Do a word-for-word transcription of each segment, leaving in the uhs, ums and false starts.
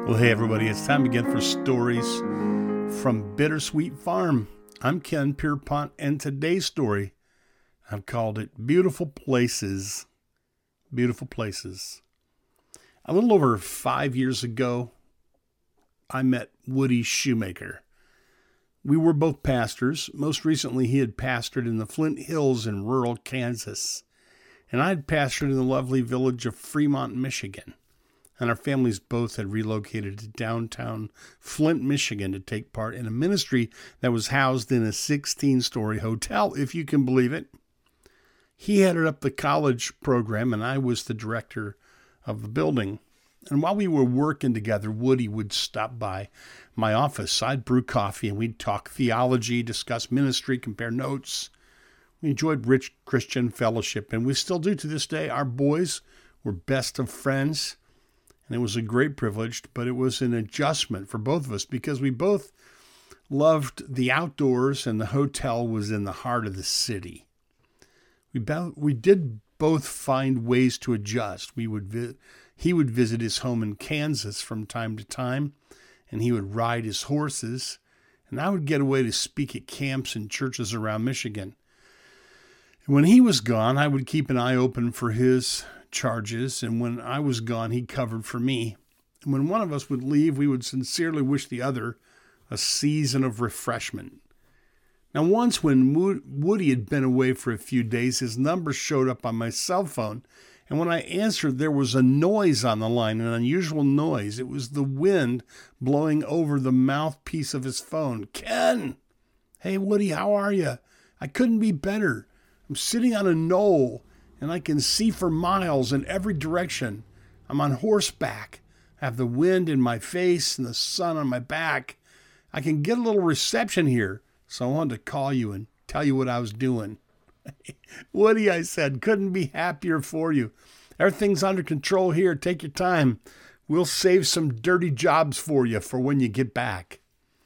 Well, hey, everybody, it's time again for stories from Bittersweet Farm. I'm Ken Pierpont, and today's story, I've called it Beautiful Places. Beautiful Places. A little over five years ago, I met Woody Shoemaker. We were both pastors. Most recently, he had pastored in the Flint Hills in rural Kansas, and I had pastored in the lovely village of Fremont, Michigan. And our families both had relocated to downtown Flint, Michigan to take part in a ministry that was housed in a sixteen-story hotel, if you can believe it. He headed up the college program, and I was the director of the building. And while we were working together, Woody would stop by my office. I'd brew coffee, and we'd talk theology, discuss ministry, compare notes. We enjoyed rich Christian fellowship, and we still do to this day. Our boys were best of friends. And it was a great privilege, but it was an adjustment for both of us because we both loved the outdoors and the hotel was in the heart of the city. We bo- we did both find ways to adjust. We would vi- he would visit his home in Kansas from time to time, and he would ride his horses, and I would get away to speak at camps and churches around Michigan. And when he was gone, I would keep an eye open for his charges, and when I was gone, he covered for me. And when one of us would leave, we would sincerely wish the other a season of refreshment. Now, once when Woody had been away for a few days, his number showed up on my cell phone, and when I answered, there was a noise on the line, an unusual noise. It was the wind blowing over the mouthpiece of his phone. Ken! Hey, Woody, how are you? I couldn't be better. I'm sitting on a knoll, and I can see for miles in every direction. I'm on horseback. I have the wind in my face and the sun on my back. I can get a little reception here, so I wanted to call you and tell you what I was doing. Woody, I said, couldn't be happier for you. Everything's under control here. Take your time. We'll save some dirty jobs for you for when you get back.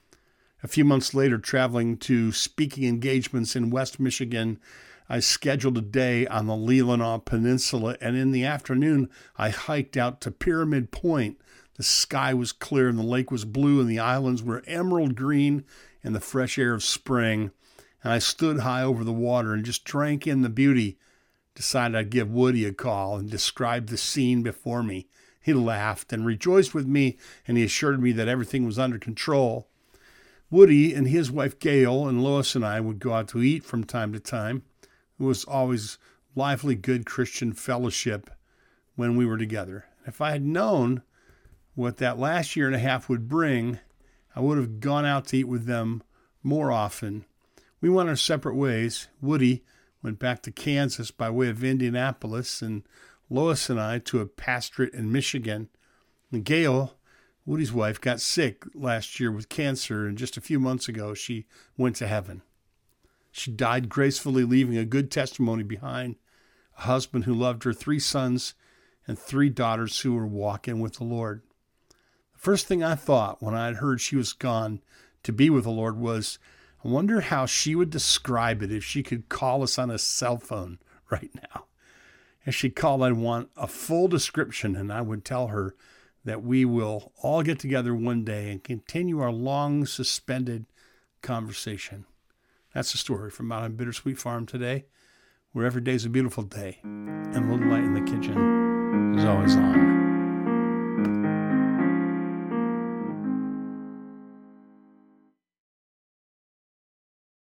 A few months later, traveling to speaking engagements in West Michigan, I scheduled a day on the Leelanau Peninsula, and in the afternoon, I hiked out to Pyramid Point. The sky was clear, and the lake was blue, and the islands were emerald green in the fresh air of spring. And I stood high over the water and just drank in the beauty. Decided I'd give Woody a call and describe the scene before me. He laughed and rejoiced with me, and he assured me that everything was under control. Woody and his wife Gail and Lois and I would go out to eat from time to time. It was always lively, good Christian fellowship when we were together. If I had known what that last year and a half would bring, I would have gone out to eat with them more often. We went our separate ways. Woody went back to Kansas by way of Indianapolis, and Lois and I to a pastorate in Michigan. And Gail, Woody's wife, got sick last year with cancer, and just a few months ago, she went to heaven. She died gracefully, leaving a good testimony behind, a husband who loved her, three sons, and three daughters who were walking with the Lord. The first thing I thought when I had heard she was gone to be with the Lord was, I wonder how she would describe it if she could call us on a cell phone right now. If she called, I'd want a full description, and I would tell her that we will all get together one day and continue our long suspended conversation. That's the story from out on Bittersweet Farm today, where every day's a beautiful day, and a little light in the kitchen is always on.